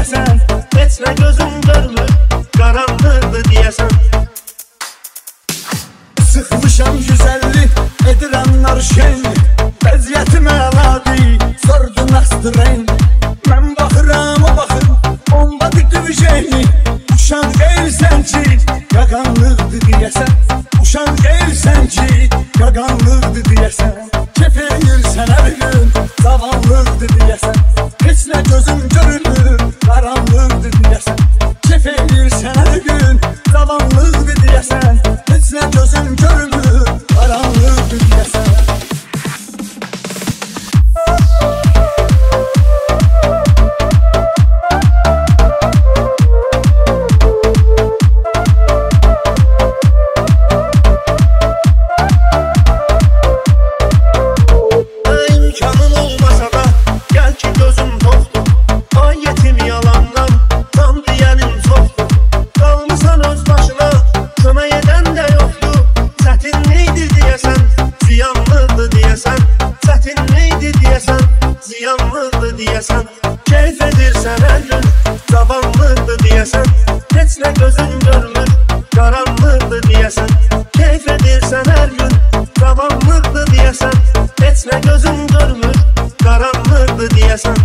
deyəsən, heç nə gözüm görmür, qaranlıqdır deyəsən. Sıxmışam 150, edirəm narşen, vəziyyətim əladır, sordu nastıreyn. Mən baxıram, o baxır, onda bir jeni. Uşaq deyilsən ki, qaqanlıqdır deyəsən, uşaq deyilsən ki, qaqanlıqdır deyəsən. Kef edirsən hər gün, zavallıqdır deyəsən, heç nə gözüm görünür, qaranlıqdır deyəsən. Kef edirsən hər gün, zavallıqdır deyəsən, heç nə gözüm görünür, qaranlıqdır deyəsən. Ziyanlıqdır deyəsən, keyf edirsən hər gün, cavanlıqdır deyəsən, heç nə gözün görmür, qaranlıqdır deyəsən. Keyf edirsən hər gün, cavanlıqdır deyəsən, heç nə gözün görmür, qaranlıqdır deyəsən.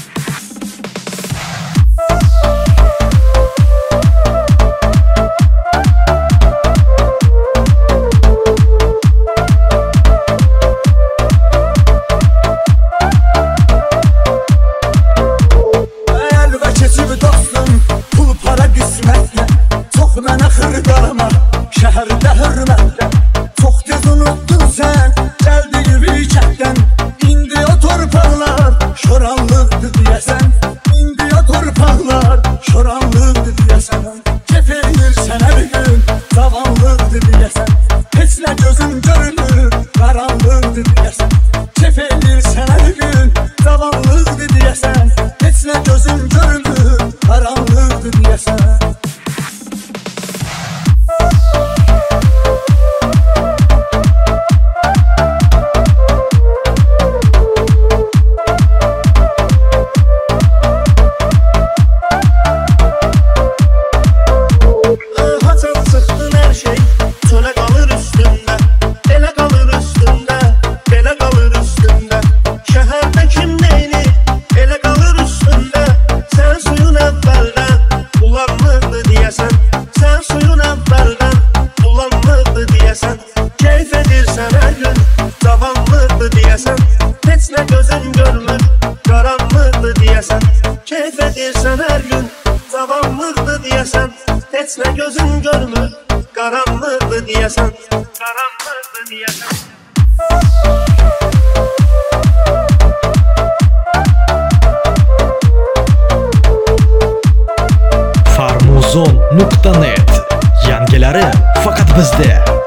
Şəhərdə hürmətlə, çox tez unuttun sən, gəldiyi bir kətdən. İndi o torpaqlar şoranlıqdır deyəsən, indi o torpaqlar şoranlıqdır deyəsən. Kef edirsən hər gün, cavanlıqdır deyəsən, heç nə gözün görünür, qaranlıqdır deyəsən. Kef edirsən hər gün, cavanlıqdır deyəsən, heç nə gözün görünür, qaranlıqdır deyəsən. Keyf edirsən hər gün, cavanlıqdır deyəsən, heç nə gözün görmür, qaranlıqdır deyəsən. Keyf edirsən hər gün, cavanlıqdır deyəsən, heç nə gözün görmür, qaranlıqdır deyəsən, qaranlıqdır deyəsən. Farmuzon.net. Yangiləri faqat bizdə.